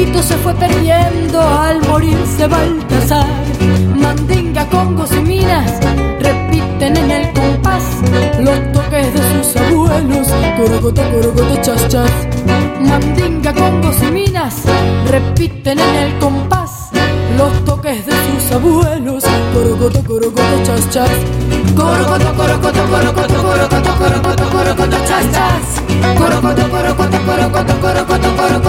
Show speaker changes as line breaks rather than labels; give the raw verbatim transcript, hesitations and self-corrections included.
rito se fue perdiendo al morirse Baltasar. Mandinga, congos y minas repiten en el compás los toques de sus abuelos. Corocoto, corocoto, chas, chas. Mandinga, congos y minas repiten en el compás los toques de sus abuelos. Corocoto, corocoto, chas, chas. Corocoto, corocoto, corocoto, corocoto, corocoto, corocoto, chas, chas. Corocoto, corocoto, corocoto, corocoto, corocoto.